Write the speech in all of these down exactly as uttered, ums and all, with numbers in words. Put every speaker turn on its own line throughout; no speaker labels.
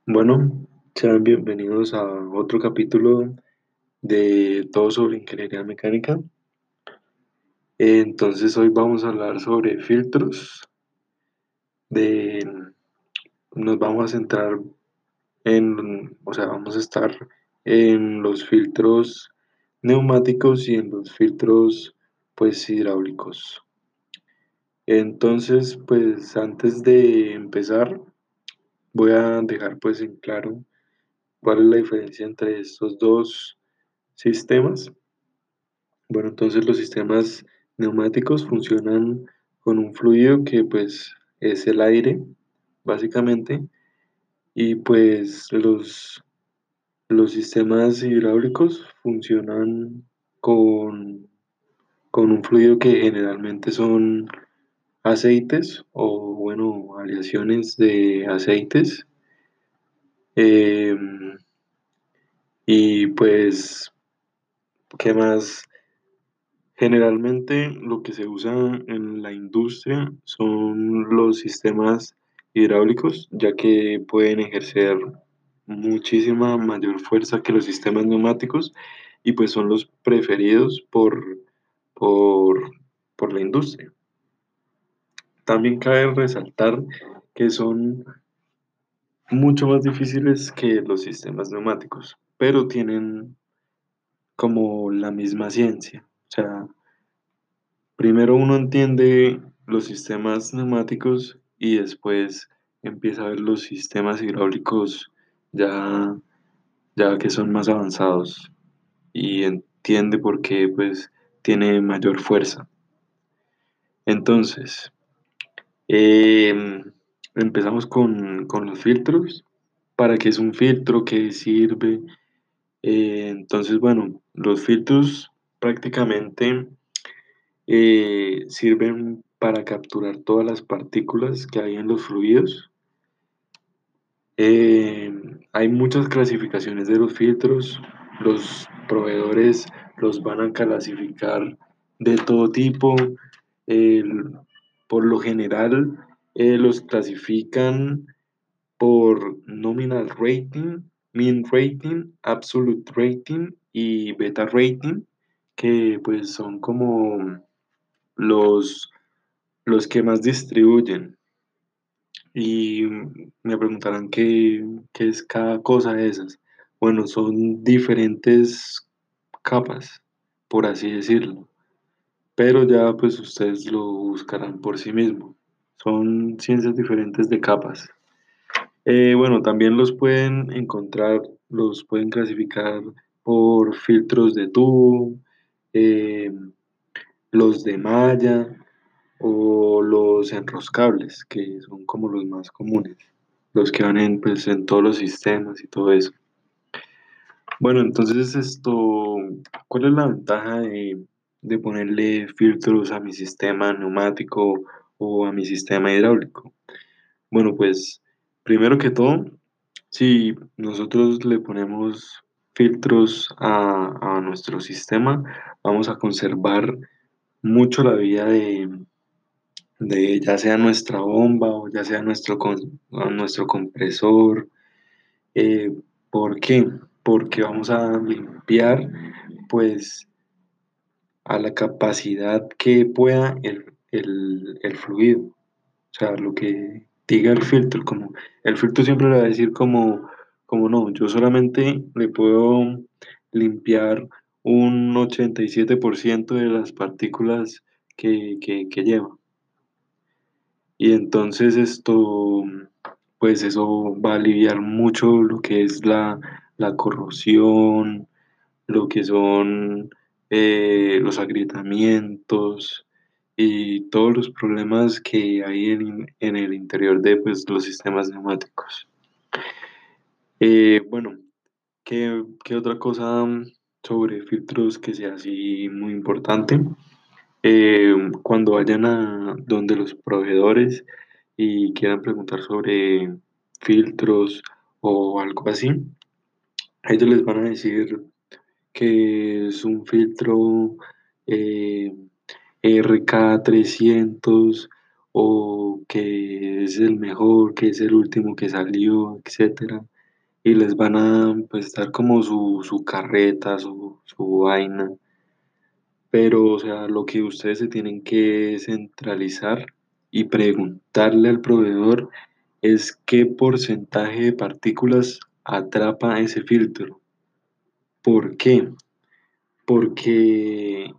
Bueno, sean bienvenidos a otro capítulo de Todo sobre Ingeniería Mecánica. Eh, Entonces hoy vamos a hablar sobre filtros. De, Nos vamos a centrar en, o sea, vamos a estar en los filtros neumáticos y en los filtros, pues, hidráulicos. Entonces, pues, antes de empezar, voy a dejar pues en claro cuál es la diferencia entre estos dos sistemas. Bueno, entonces los sistemas neumáticos funcionan con un fluido que pues es el aire, básicamente, y pues los, los sistemas hidráulicos funcionan con, con un fluido que generalmente son aceites o, bueno, aleaciones de aceites. Em, y pues, ¿qué más? Generalmente lo que se usa en la industria son los sistemas hidráulicos, ya que pueden ejercer muchísima mayor fuerza que los sistemas neumáticos y pues son los preferidos por, por, por la industria. También cabe resaltar que son mucho más difíciles que los sistemas neumáticos, pero tienen como la misma ciencia. O sea, primero uno entiende los sistemas neumáticos y después empieza a ver los sistemas hidráulicos ya, ya que son más avanzados y entiende por qué pues tiene mayor fuerza. Entonces, em, empezamos con, con los filtros. ¿Para qué es un filtro? ¿Qué sirve? Eh, entonces, bueno, los filtros prácticamente eh, sirven para capturar todas las partículas que hay en los fluidos. Eh, Hay muchas clasificaciones de los filtros. Los proveedores los van a clasificar de todo tipo. El- por lo general, eh, los clasifican por nominal rating, mean rating, absolute rating y beta rating, que pues son como los los que más distribuyen. Y me preguntarán qué, qué es cada cosa de esas. Bueno, son diferentes capas, por así decirlo. Pero ya pues ustedes lo buscarán por sí mismos. Son ciencias diferentes de capas. Eh, bueno, también los pueden encontrar, los pueden clasificar por filtros de tubo, eh, los de malla o los enroscables, que son como los más comunes, los que van en, pues, en todos los sistemas y todo eso. Bueno, entonces esto, ¿cuál es la ventaja de, de ponerle filtros a mi sistema neumático o a mi sistema hidráulico? Bueno, pues primero que todo, si nosotros le ponemos filtros a, a nuestro sistema, vamos a conservar mucho la vida de, de ya sea nuestra bomba o ya sea nuestro, con- o nuestro compresor. Eh, ¿Por qué? Porque vamos a limpiar pues a la capacidad que pueda el, el, el fluido. O sea, lo que diga el filtro, como el filtro siempre le va a decir como, como no, yo solamente le puedo limpiar un ochenta y siete por ciento de las partículas que, que, que lleva. Y entonces esto, pues eso va a aliviar mucho lo que es la, la corrosión, lo que son eh, los agrietamientos y todos los problemas que hay en, en el interior de pues, los sistemas neumáticos. Eh, bueno, ¿qué, qué otra cosa sobre filtros que sea así muy importante? Eh, Cuando vayan a donde los proveedores y quieran preguntar sobre filtros o algo así, ellos les van a decir que es un filtro eh, R K trescientos o que es el mejor, que es el último que salió, etcétera. y les van a pues dar como su, su carreta, su, su vaina, pero o sea, lo que ustedes se tienen que centralizar y preguntarle al proveedor es qué porcentaje de partículas atrapa ese filtro. ¿Por qué? Porque,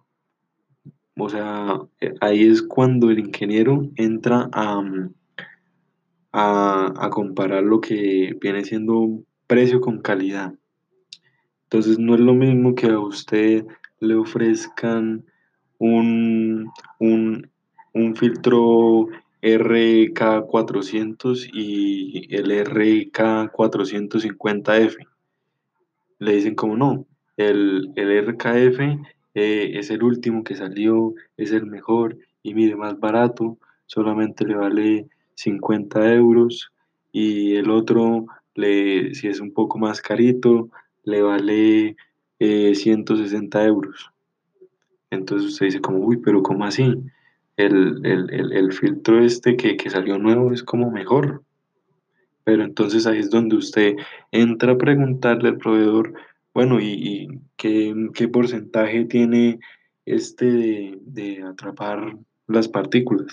o sea, eh, ahí es cuando el ingeniero entra a, mm, a, a comparar lo que viene siendo precio con calidad. Entonces no es lo mismo que a usted le ofrezcan un, un, un filtro R K cuatrocientos y el R K cuatrocientos cincuenta F. Le dicen como no, el, el R K F eh, es el último que salió, es el mejor y mire, más barato, solamente le vale cincuenta euros y el otro, le, si es un poco más carito, le vale eh, ciento sesenta euros. Entonces usted dice como, uy, pero ¿cómo así? El, el, el, el filtro este que, que salió nuevo es como mejor. Pero entonces ahí es donde usted entra a preguntarle al proveedor, bueno, ¿y, y qué, qué porcentaje tiene este de, de atrapar las partículas?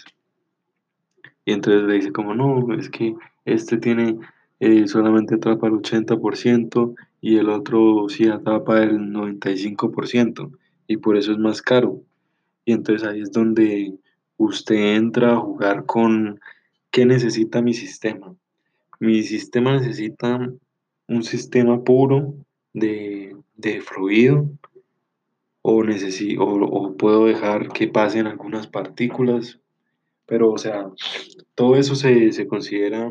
Y entonces le dice como, no, es que este tiene eh, solamente atrapa el ochenta por ciento y el otro sí atrapa el noventa y cinco por ciento y por eso es más caro. Y entonces ahí es donde usted entra a jugar con qué necesita mi sistema. Mi sistema necesita un sistema puro de, de fluido o, necesi- o, o puedo dejar que pasen algunas partículas, pero o sea, todo eso se, se considera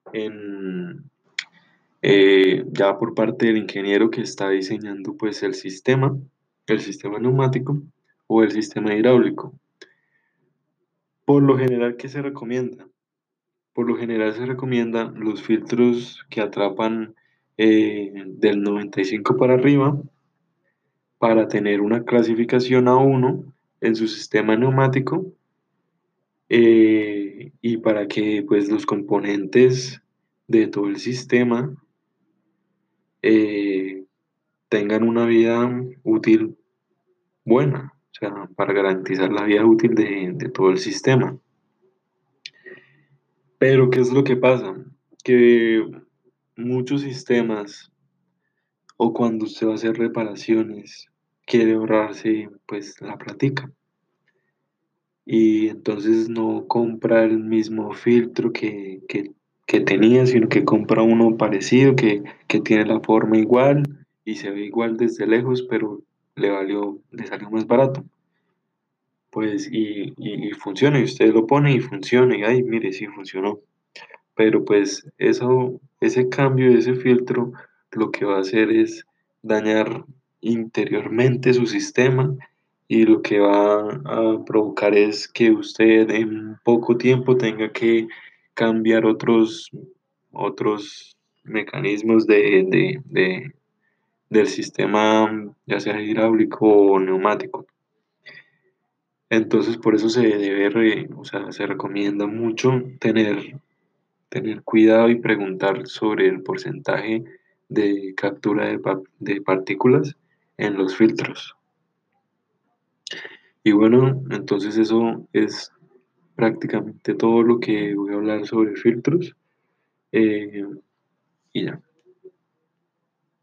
en, eh, ya por parte del ingeniero que está diseñando pues el sistema, el sistema neumático o el sistema hidráulico. Por lo general, ¿qué se recomienda? Por lo general se recomiendan los filtros que atrapan eh, del noventa y cinco para arriba para tener una clasificación A uno en su sistema neumático eh, y para que pues los componentes de todo el sistema eh, tengan una vida útil buena, o sea, para garantizar la vida útil de, de todo el sistema. Pero ¿qué es lo que pasa? Que muchos sistemas o cuando usted va a hacer reparaciones, quiere ahorrarse pues la platica y entonces no compra el mismo filtro que, que, que tenía, sino que compra uno parecido, que, que tiene la forma igual y se ve igual desde lejos, pero le valió, le salió más barato. Pues y, y, y funciona, y usted lo pone y funciona, y ay, mire, sí funcionó. Pero pues eso, ese cambio de ese filtro lo que va a hacer es dañar interiormente su sistema y lo que va a provocar es que usted en poco tiempo tenga que cambiar otros, otros mecanismos de, de- de- del sistema, ya sea hidráulico o neumático. Entonces por eso se debe, re- o sea, se recomienda mucho tener tener cuidado y preguntar sobre el porcentaje de captura de, pa- de partículas en los filtros. Y bueno, entonces eso es prácticamente todo lo que voy a hablar sobre filtros. eh, y ya.